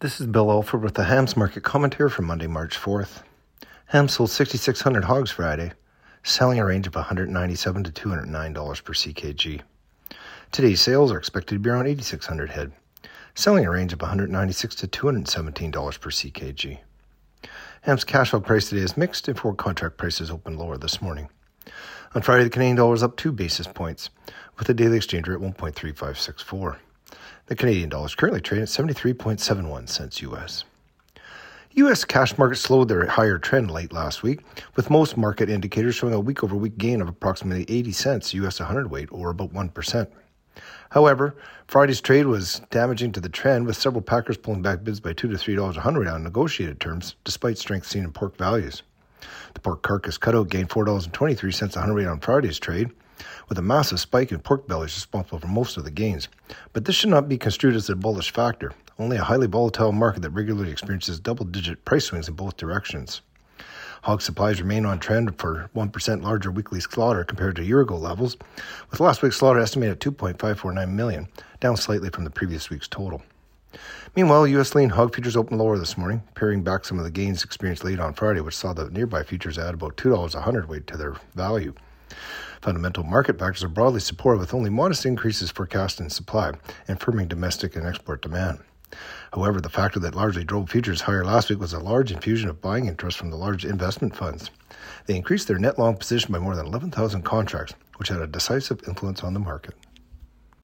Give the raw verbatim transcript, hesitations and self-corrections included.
This is Bill Alford with the Hams Market Commentary for Monday, March fourth. Hams sold six thousand six hundred hogs Friday, selling a range of one hundred ninety-seven dollars to two hundred nine dollars per C K G. Today's sales are expected to be around eight thousand six hundred head, selling a range of one hundred ninety-six dollars to two hundred seventeen dollars per C K G. Hams cash hog price today is mixed and forward contract prices opened lower this morning. On Friday, the Canadian dollar was up two basis points, with the daily exchange rate one point three five six four. The Canadian dollar is currently trading at seventy-three point seven one cents U S. U S cash markets slowed their higher trend late last week, with most market indicators showing a week-over-week gain of approximately eighty cents U S one hundred weight, or about one percent. However, Friday's trade was damaging to the trend, with several packers pulling back bids by two to three dollars a hundred on negotiated terms, despite strength seen in pork values. The pork carcass cutout gained four dollars and twenty-three cents a hundredweight on Friday's trade, with a massive spike in pork bellies responsible for most of the gains. But this should not be construed as a bullish factor, only a highly volatile market that regularly experiences double-digit price swings in both directions. Hog supplies remain on trend for one percent larger weekly slaughter compared to year-ago levels, with last week's slaughter estimated at two point five four nine million, down slightly from the previous week's total. Meanwhile, U S lean hog futures opened lower this morning, paring back some of the gains experienced late on Friday, which saw the nearby futures add about two dollars a hundredweight to their value. Fundamental market factors are broadly supportive, with only modest increases forecast in supply and firming domestic and export demand. However, the factor that largely drove futures higher last week was a large infusion of buying interest from the large investment funds. They increased their net long position by more than eleven thousand contracts, which had a decisive influence on the market.